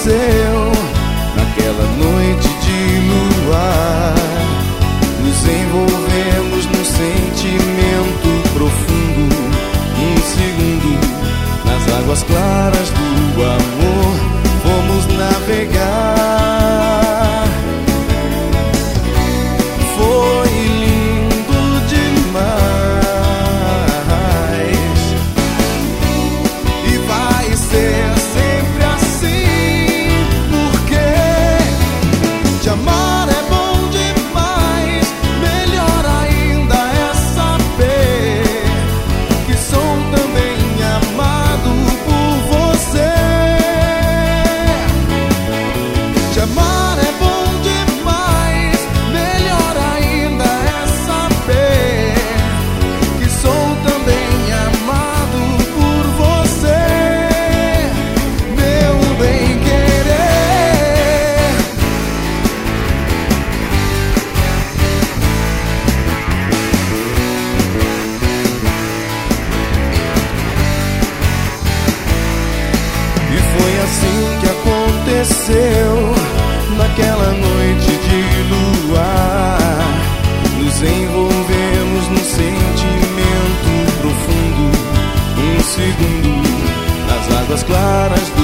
aconteceu naquela noite de luar. Nos envolvemos num sentimento profundo. Um segundo, nas águas claras do amor, fomos navegar. Foi lindo demais e vai ser sempre assim, porque te amar é bom demais. Melhor ainda é saber que sou também amado por você. Te amar é bom demais. Melhor ainda é saber que sou também amado por você, meu bem-querer. E foi assim que aconteceu naquela noite de luar. Nos envolvemos num sentimento profundo. Um segundo, nas águas claras